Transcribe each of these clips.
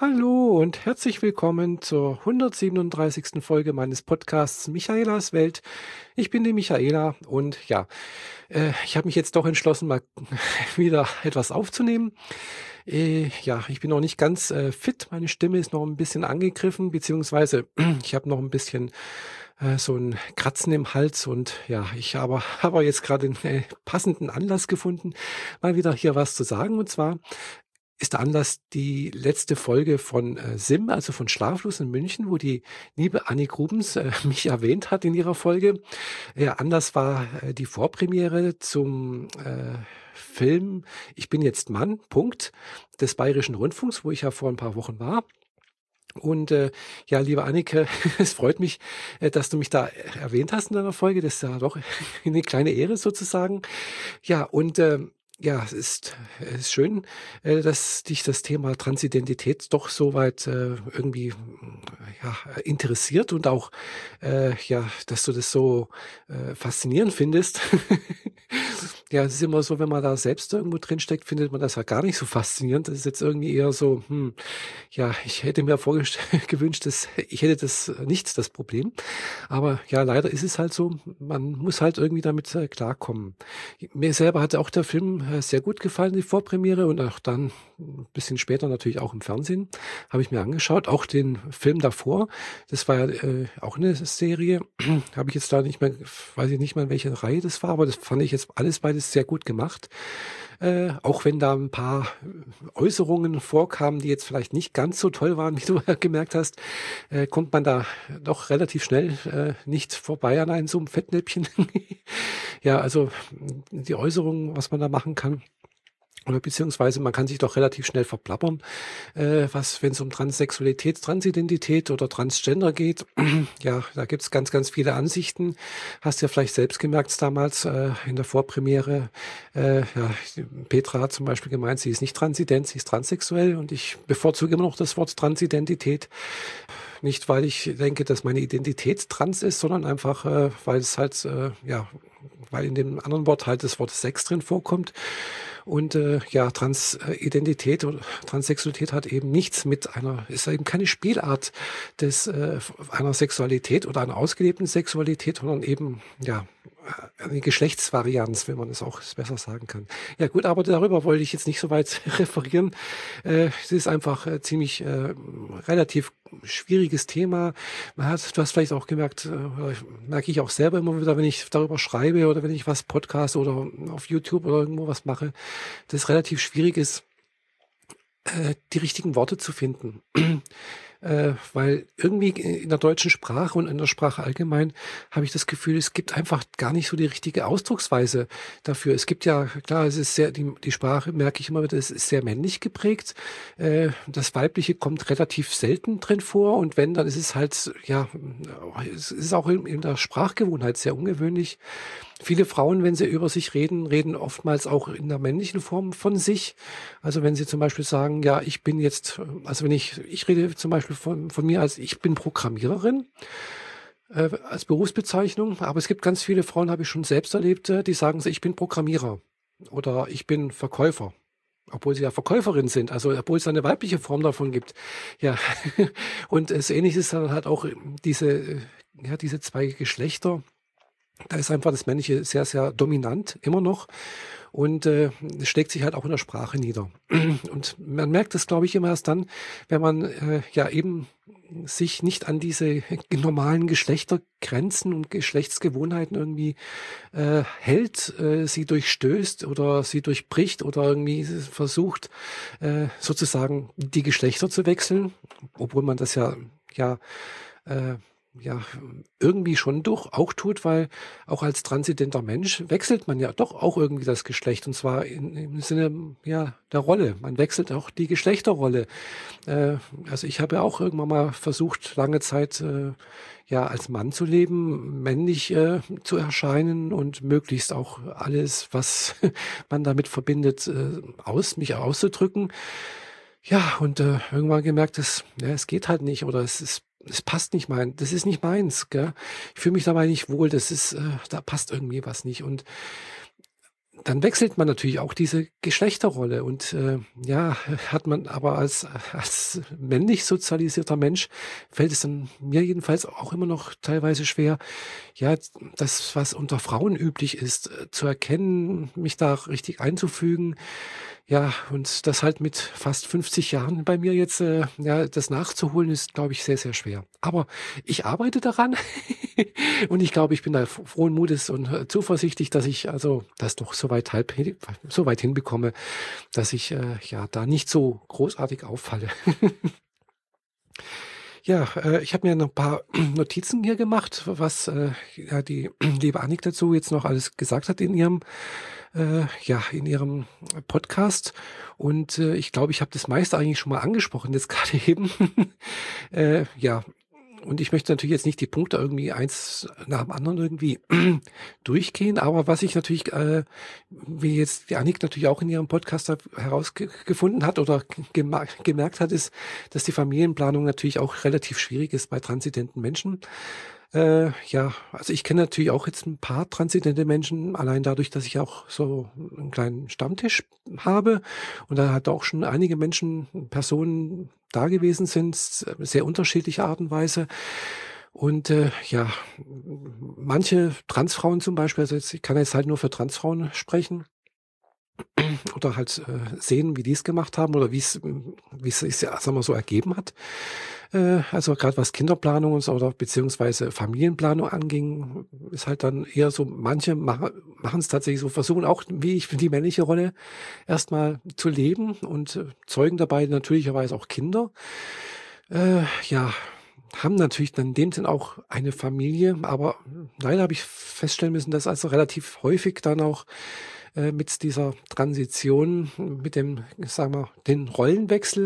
Hallo und herzlich willkommen zur 137. Folge meines Podcasts Michaelas Welt. Ich bin die Michaela und ich habe mich jetzt doch entschlossen, mal wieder etwas aufzunehmen. Ich bin noch nicht ganz fit. Meine Stimme ist noch ein bisschen angegriffen, beziehungsweise ich habe noch ein bisschen so ein Kratzen im Hals und ja, ich habe jetzt gerade einen passenden Anlass gefunden, mal wieder hier was zu sagen. Und zwar ist der Anlass die letzte Folge von SIM, also von Schlaflos in München, wo die liebe Annie Grubens mich erwähnt hat in ihrer Folge. Ja, Anlass war die Vorpremiere zum Film Ich bin jetzt Mann, Punkt, des Bayerischen Rundfunks, wo ich ja vor ein paar Wochen war. Und ja, liebe Annike, es freut mich, dass du mich da erwähnt hast in deiner Folge. Das ist ja doch eine kleine Ehre sozusagen. Ja, und ja, es ist schön, dass dich das Thema Transidentität doch so weit irgendwie interessiert und auch, dass du das so faszinierend findest. Ja, es ist immer so, wenn man da selbst irgendwo drin steckt, findet man das ja gar nicht so faszinierend. Das ist jetzt irgendwie eher so, ich hätte mir gewünscht, dass ich hätte das nicht, das Problem. Aber ja, leider ist es halt so, man muss halt irgendwie damit klarkommen. Mir selber hatte auch der Film sehr gut gefallen, die Vorpremiere, und auch dann ein bisschen später natürlich auch im Fernsehen, habe ich mir angeschaut. Auch den Film davor, das war ja auch eine Serie, habe ich jetzt da nicht mehr, weiß ich nicht mehr, in welcher Reihe das war, aber das fand ich jetzt alles beides sehr gut gemacht. Auch wenn da ein paar Äußerungen vorkamen, die jetzt vielleicht nicht ganz so toll waren, wie du gemerkt hast, kommt man da doch relativ schnell nicht vorbei an einem so einem Fettnäpfchen. Ja, also die Äußerungen, was man da machen kann. Oder beziehungsweise man kann sich doch relativ schnell verplappern, wenn es um Transsexualität, Transidentität oder Transgender geht. Ja, da gibt's ganz, ganz viele Ansichten. Hast ja vielleicht selbst gemerkt damals in der Vorpremiere. Petra hat zum Beispiel gemeint, sie ist nicht transident, sie ist transsexuell, und ich bevorzuge immer noch das Wort Transidentität. Nicht, weil ich denke, dass meine Identität trans ist, sondern einfach, weil es halt, weil in dem anderen Wort halt das Wort Sex drin vorkommt. Und Transidentität oder Transsexualität hat eben nichts ist eben keine Spielart einer Sexualität oder einer ausgelebten Sexualität, sondern eben, eine Geschlechtsvarianz, wenn man es auch besser sagen kann. Ja gut, aber darüber wollte ich jetzt nicht so weit referieren. Es ist einfach ziemlich relativ schwieriges Thema. Du hast vielleicht auch gemerkt, merke ich auch selber immer wieder, wenn ich darüber schreibe oder wenn ich was podcast oder auf YouTube oder irgendwo was mache, dass es relativ schwierig ist, die richtigen Worte zu finden. Weil irgendwie in der deutschen Sprache und in der Sprache allgemein habe ich das Gefühl, es gibt einfach gar nicht so die richtige Ausdrucksweise dafür. Es gibt ja, klar, es ist die Sprache, merke ich immer wieder, es ist sehr männlich geprägt. Das Weibliche kommt relativ selten drin vor, und wenn, dann ist es halt, es ist auch in der Sprachgewohnheit sehr ungewöhnlich. Viele Frauen, wenn sie über sich reden, reden oftmals auch in der männlichen Form von sich. Also wenn sie zum Beispiel sagen, ja, ich bin jetzt, also wenn ich rede zum Beispiel von mir als ich bin Programmiererin, als Berufsbezeichnung, aber es gibt ganz viele Frauen, habe ich schon selbst erlebt, die sagen so, ich bin Programmierer oder ich bin Verkäufer. Obwohl sie ja Verkäuferin sind, also obwohl es eine weibliche Form davon gibt. Ja, und das Ähnliche ist dann halt auch diese zwei Geschlechter. Da ist einfach das Männliche sehr, sehr dominant, immer noch. Und es schlägt sich halt auch in der Sprache nieder. Und man merkt das, glaube ich, immer erst dann, wenn man eben sich nicht an diese normalen Geschlechtergrenzen und Geschlechtsgewohnheiten irgendwie hält, sie durchstößt oder sie durchbricht oder irgendwie versucht, sozusagen die Geschlechter zu wechseln, obwohl man das irgendwie schon auch tut, weil auch als transidenter Mensch wechselt man ja doch auch irgendwie das Geschlecht, und zwar im Sinne der Rolle. Man wechselt auch die Geschlechterrolle. Also ich habe ja auch irgendwann mal versucht, lange Zeit als Mann zu leben, männlich zu erscheinen und möglichst auch alles, was man damit verbindet, mich auszudrücken. Ja, und irgendwann gemerkt, es geht halt nicht, oder es passt nicht das ist nicht meins, gell? Ich fühle mich dabei nicht wohl, da passt irgendwie was nicht. Und dann wechselt man natürlich auch diese Geschlechterrolle und ja, hat man aber als männlich sozialisierter Mensch fällt es dann mir jedenfalls auch immer noch teilweise schwer, ja, das, was unter Frauen üblich ist, zu erkennen, mich da richtig einzufügen. Ja, und das halt mit fast 50 Jahren bei mir jetzt, ja, das nachzuholen, ist, glaube ich, sehr, sehr schwer. Aber ich arbeite daran und ich glaube, ich bin da frohen Mutes und zuversichtlich, dass ich also das doch so weit hinbekomme, dass ich ja da nicht so großartig auffalle. Ja, ich habe mir noch ein paar Notizen hier gemacht, was ja die liebe Annik dazu jetzt noch alles gesagt hat ja, in ihrem Podcast. Und ich glaube, ich habe das meiste eigentlich schon mal angesprochen, jetzt gerade eben. Ja, und ich möchte natürlich jetzt nicht die Punkte irgendwie eins nach dem anderen irgendwie durchgehen, aber was ich natürlich, wie jetzt die Annik natürlich auch in ihrem Podcast herausgefunden hat oder gemerkt hat, ist, dass die Familienplanung natürlich auch relativ schwierig ist bei transidenten Menschen. Ja, also ich kenne natürlich auch jetzt ein paar transidente Menschen, allein dadurch, dass ich auch so einen kleinen Stammtisch habe und da hat auch schon einige Menschen, Personen da gewesen sind, sehr unterschiedliche Art und Weise. Und ja, manche Transfrauen zum Beispiel, also jetzt, ich kann jetzt halt nur für Transfrauen sprechen, oder halt sehen, wie die es gemacht haben oder wie es sich, ja, sagen wir so, ergeben hat. Also gerade was Kinderplanung und so oder beziehungsweise Familienplanung anging, ist halt dann eher so, manche machen es tatsächlich so, versuchen auch, wie ich, die männliche Rolle erstmal zu leben und zeugen dabei natürlicherweise auch Kinder. Ja, haben natürlich dann in dem Sinn auch eine Familie, aber leider habe ich feststellen müssen, dass also relativ häufig dann auch mit dieser Transition, mit dem, sagen wir, den Rollenwechsel,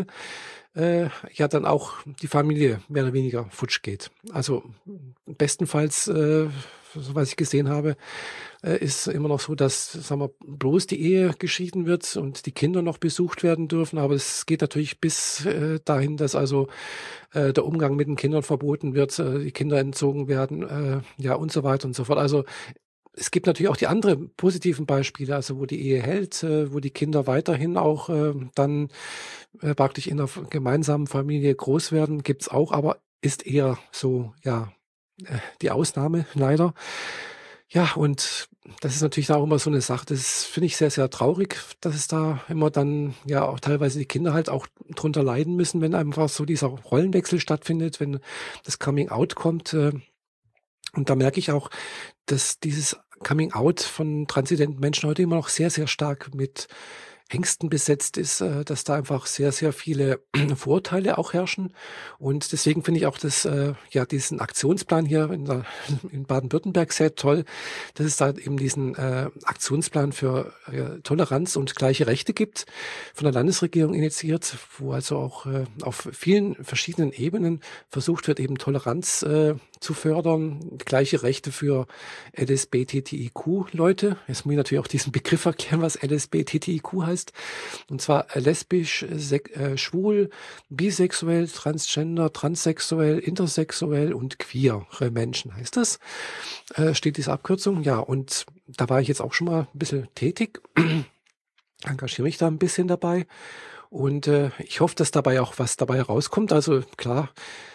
ja dann auch die Familie mehr oder weniger futsch geht. Also bestenfalls, so was ich gesehen habe, ist immer noch so, dass, sagen wir, bloß die Ehe geschieden wird und die Kinder noch besucht werden dürfen. Aber es geht natürlich bis dahin, dass also der Umgang mit den Kindern verboten wird, die Kinder entzogen werden, ja und so weiter und so fort. Also es gibt natürlich auch die anderen positiven Beispiele, also wo die Ehe hält, wo die Kinder weiterhin auch dann praktisch in einer gemeinsamen Familie groß werden, gibt's auch, aber ist eher so, ja, die Ausnahme leider. Ja, und das ist natürlich auch immer so eine Sache, das finde ich sehr, sehr traurig, dass es da immer dann ja auch teilweise die Kinder halt auch drunter leiden müssen, wenn einfach so dieser Rollenwechsel stattfindet, wenn das Coming Out kommt. Und da merke ich auch, dass dieses Coming Out von transidenten Menschen heute immer noch sehr, sehr stark mit Ängsten besetzt ist, dass da einfach sehr, sehr viele Vorurteile auch herrschen. Und deswegen finde ich auch ja, diesen Aktionsplan hier in Baden-Württemberg sehr toll, dass es da eben diesen Aktionsplan für Toleranz und gleiche Rechte gibt, von der Landesregierung initiiert, wo also auch auf vielen verschiedenen Ebenen versucht wird, eben Toleranz zu fördern, gleiche Rechte für LSBTTIQ-Leute. Jetzt muss ich natürlich auch diesen Begriff erklären, was LSBTTIQ heißt. Und zwar lesbisch, schwul, bisexuell, transgender, transsexuell, intersexuell und queere Menschen heißt das. Steht diese Abkürzung. Ja, und da war ich jetzt auch schon mal ein bisschen tätig, engagiere mich da ein bisschen dabei. Und ich hoffe, dass dabei auch was dabei rauskommt. Also klar,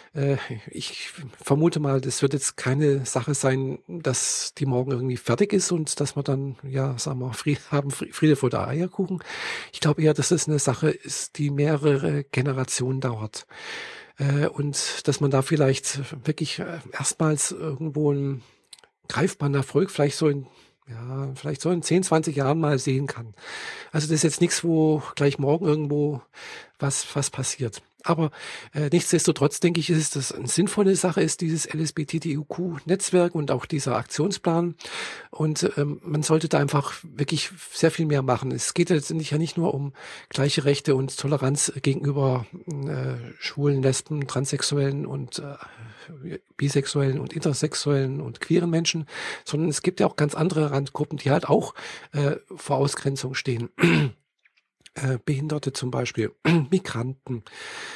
ich vermute mal, das wird jetzt keine Sache sein, dass die morgen irgendwie fertig ist und dass wir dann, ja, sagen wir, Friede vor der Eierkuchen. Ich glaube eher, dass das eine Sache ist, die mehrere Generationen dauert. Und dass man da vielleicht wirklich erstmals irgendwo einen greifbaren Erfolg vielleicht so in 10, 20 Jahren mal sehen kann. Also das ist jetzt nichts, wo gleich morgen irgendwo was passiert. Aber nichtsdestotrotz denke ich, ist es eine sinnvolle Sache, ist dieses LSBTTIQ-Netzwerk und auch dieser Aktionsplan. Und man sollte da einfach wirklich sehr viel mehr machen. Es geht letztendlich ja nicht nur um gleiche Rechte und Toleranz gegenüber Schwulen, Lesben, Transsexuellen und Bisexuellen und Intersexuellen und queeren Menschen, sondern es gibt ja auch ganz andere Randgruppen, die halt auch vor Ausgrenzung stehen. Behinderte zum Beispiel, Migranten,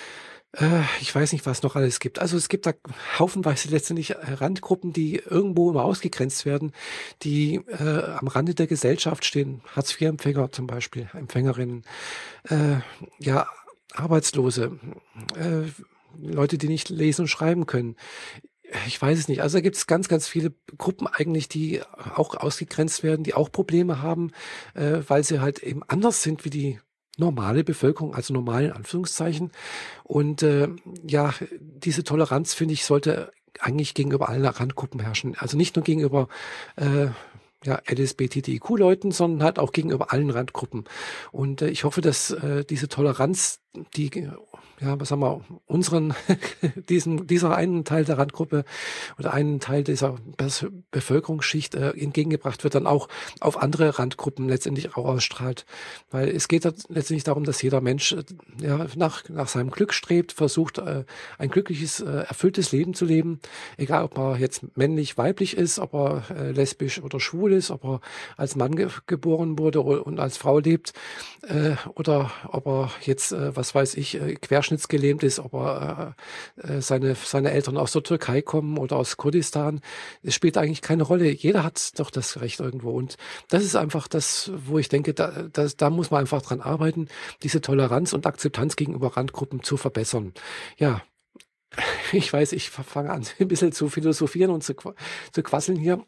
Ich weiß nicht, was noch alles gibt. Also es gibt da haufenweise letztendlich Randgruppen, die irgendwo immer ausgegrenzt werden, die am Rande der Gesellschaft stehen. Hartz-IV-Empfänger zum Beispiel, Empfängerinnen, äh, ja, Arbeitslose, äh, Leute, die nicht lesen und schreiben können. Ich weiß es nicht. Also da gibt es ganz, ganz viele Gruppen eigentlich, die auch ausgegrenzt werden, die auch Probleme haben, weil sie halt eben anders sind wie die normale Bevölkerung, also normal in Anführungszeichen. Und ja, diese Toleranz, finde ich, sollte eigentlich gegenüber allen Randgruppen herrschen. Also nicht nur gegenüber ja, LSBTTIQ-Leuten, sondern halt auch gegenüber allen Randgruppen. Und ich hoffe, dass diese Toleranz, die, ja, was haben wir, unseren, dieser einen Teil der Randgruppe oder einen Teil dieser Bevölkerungsschicht entgegengebracht wird, dann auch auf andere Randgruppen letztendlich auch ausstrahlt. Weil es geht letztendlich darum, dass jeder Mensch ja, nach seinem Glück strebt, versucht, ein glückliches, erfülltes Leben zu leben. Egal, ob er jetzt männlich, weiblich ist, ob er lesbisch oder schwul ist, ob er als Mann geboren wurde und als Frau lebt, oder ob er jetzt, was weiß ich, querschnittsgelähmt ist, ob er seine Eltern aus der Türkei kommen oder aus Kurdistan. Es spielt eigentlich keine Rolle. Jeder hat doch das Recht irgendwo. Und das ist einfach das, wo ich denke, da muss man einfach dran arbeiten, diese Toleranz und Akzeptanz gegenüber Randgruppen zu verbessern. Ja, ich weiß, ich fange an, ein bisschen zu philosophieren und zu quasseln hier.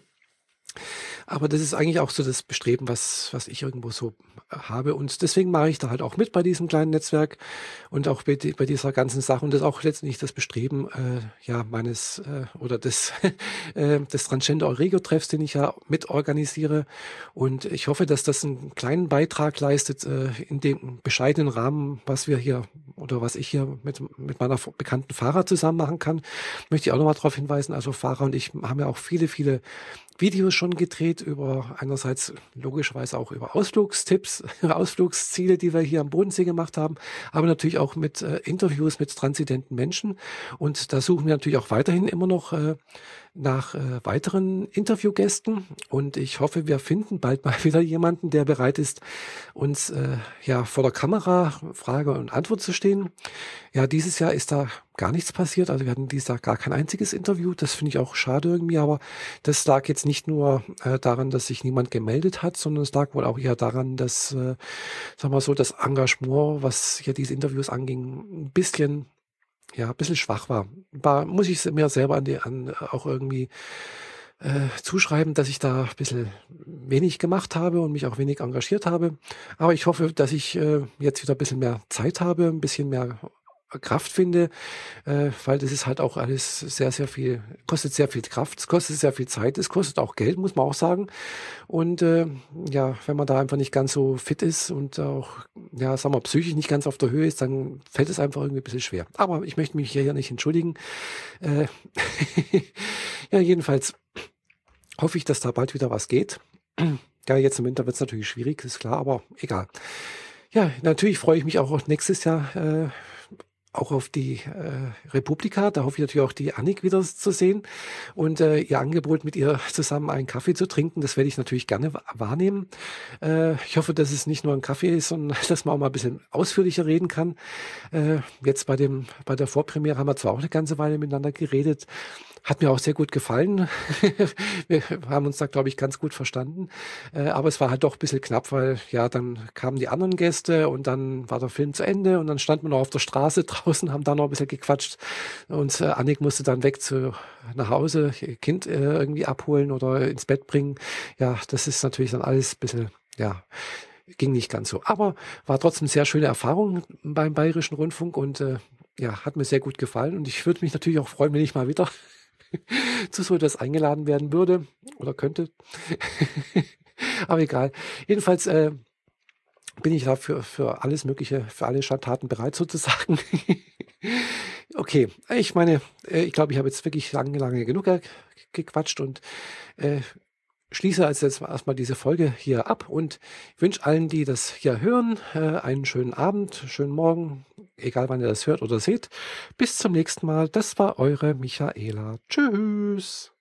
Aber das ist eigentlich auch so das Bestreben, was ich irgendwo so habe. Und deswegen mache ich da halt auch mit bei diesem kleinen Netzwerk und auch bei dieser ganzen Sache. Und das ist auch letztendlich das Bestreben ja meines oder des Transgender Eurego-Treffs, den ich ja mit organisiere. Und ich hoffe, dass das einen kleinen Beitrag leistet in dem bescheidenen Rahmen, was wir hier oder was ich hier mit meiner bekannten Farah zusammen machen kann. Möchte ich auch nochmal darauf hinweisen. Also Farah und ich haben ja auch viele, viele Videos schon gedreht über einerseits logischerweise auch über Ausflugstipps, Ausflugsziele, die wir hier am Bodensee gemacht haben, aber natürlich auch mit Interviews mit transidenten Menschen. Und da suchen wir natürlich auch weiterhin immer noch nach weiteren Interviewgästen. Und ich hoffe, wir finden bald mal wieder jemanden, der bereit ist, uns ja vor der Kamera Frage und Antwort zu stehen. Ja, dieses Jahr ist da gar nichts passiert. Also wir hatten dieses Jahr gar kein einziges Interview. Das finde ich auch schade irgendwie, aber das lag jetzt nicht nur daran, dass sich niemand gemeldet hat, sondern es lag wohl auch eher daran, dass, sagen wir so, das Engagement, was hier diese Interviews anging, ein bisschen schwach war. Muss ich mir selber auch irgendwie zuschreiben, dass ich da ein bisschen wenig gemacht habe und mich auch wenig engagiert habe. Aber ich hoffe, dass ich jetzt wieder ein bisschen mehr Zeit habe, ein bisschen mehr Kraft finde, weil das ist halt auch alles sehr, sehr viel, kostet sehr viel Kraft, es kostet sehr viel Zeit, es kostet auch Geld, muss man auch sagen. Und ja, wenn man da einfach nicht ganz so fit ist und auch, ja, sagen wir, psychisch nicht ganz auf der Höhe ist, dann fällt es einfach irgendwie ein bisschen schwer. Aber ich möchte mich hier nicht entschuldigen. Äh, ja, jedenfalls hoffe ich, dass da bald wieder was geht. Ja, jetzt im Winter wird es natürlich schwierig, ist klar, aber egal. Ja, natürlich freue ich mich auch nächstes Jahr auch auf die Republika. Da hoffe ich natürlich auch die Annik wieder zu sehen und ihr Angebot mit ihr zusammen einen Kaffee zu trinken. Das werde ich natürlich gerne wahrnehmen. Ich hoffe, dass es nicht nur ein Kaffee ist, sondern dass man auch mal ein bisschen ausführlicher reden kann. Jetzt bei der Vorpremiere haben wir zwar auch eine ganze Weile miteinander geredet. Hat mir auch sehr gut gefallen. Wir haben uns da, glaube ich, ganz gut verstanden. Aber es war halt doch ein bisschen knapp, weil ja, dann kamen die anderen Gäste und dann war der Film zu Ende und dann standen wir noch auf der Straße draußen, haben da noch ein bisschen gequatscht und Annik musste dann nach Hause, ihr Kind irgendwie abholen oder ins Bett bringen. Ja, das ist natürlich dann alles ein bisschen, ja, ging nicht ganz so. Aber war trotzdem sehr schöne Erfahrung beim Bayerischen Rundfunk und ja, hat mir sehr gut gefallen und ich würde mich natürlich auch freuen, wenn ich mal wieder zu so etwas eingeladen werden würde oder könnte. Aber egal. Jedenfalls bin ich da für alles Mögliche, für alle Schandtaten bereit sozusagen. Okay, ich meine, ich glaube, ich habe jetzt wirklich lange genug gequatscht und schließe also jetzt erstmal diese Folge hier ab und wünsche allen, die das hier hören, einen schönen Abend, schönen Morgen, egal wann ihr das hört oder seht. Bis zum nächsten Mal. Das war eure Michaela. Tschüss.